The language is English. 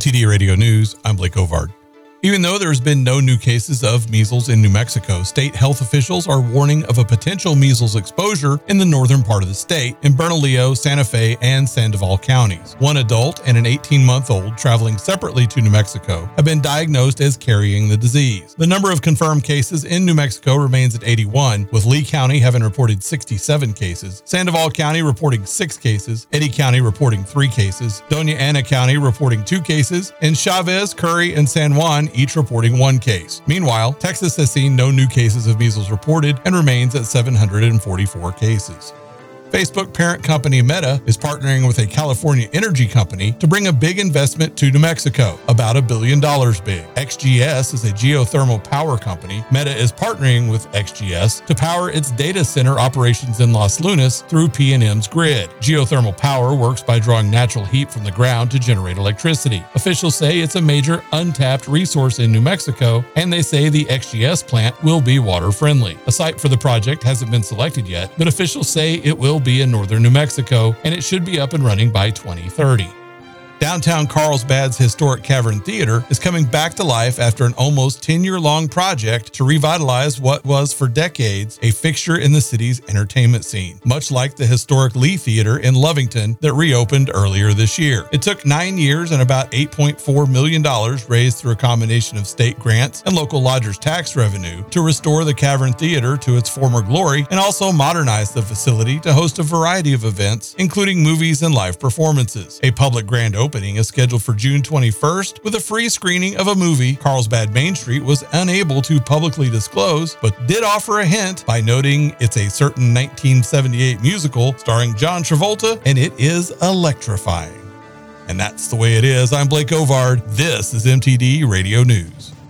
MTD Radio News, I'm Blake Ovard. Even though there's been no new cases of measles in New Mexico, state health officials are warning of a potential measles exposure in the northern part of the state, in Bernalillo, Santa Fe, and Sandoval counties. One adult and an 18-month-old traveling separately to New Mexico have been diagnosed as carrying the disease. The number of confirmed cases in New Mexico remains at 81, with Lee County having reported 67 cases, Sandoval County reporting 6 cases, Eddy County reporting 3 cases, Doña Ana County reporting 2 cases, and Chavez, Curry, and San Juan each reporting 1 case. Meanwhile, Texas has seen no new cases of measles reported and remains at 744 cases. Facebook parent company Meta is partnering with a California energy company to bring a big investment to New Mexico, about $1 billion big. XGS is a geothermal power company. Meta is partnering with XGS to power its data center operations in Los Lunas through PNM's grid. Geothermal power works by drawing natural heat from the ground to generate electricity. Officials say it's a major untapped resource in New Mexico, and they say the XGS plant will be water-friendly. A site for the project hasn't been selected yet, but officials say it will be in northern New Mexico, and it should be up and running by 2030. Downtown Carlsbad's historic Cavern Theater is coming back to life after an almost 10-year-long project to revitalize what was for decades a fixture in the city's entertainment scene, much like the historic Lee Theater in Lovington that reopened earlier this year. It took 9 years and about $8.4 million raised through a combination of state grants and local lodgers' tax revenue to restore the Cavern Theater to its former glory and also modernize the facility to host a variety of events, including movies and live performances. A public grand opening is scheduled for June 21st with a free screening of a movie Carlsbad Main Street was unable to publicly disclose, but did offer a hint by noting it's a certain 1978 musical starring John Travolta, and it is electrifying. And that's the way it is. I'm Blake Ovard. This is MTD Radio News.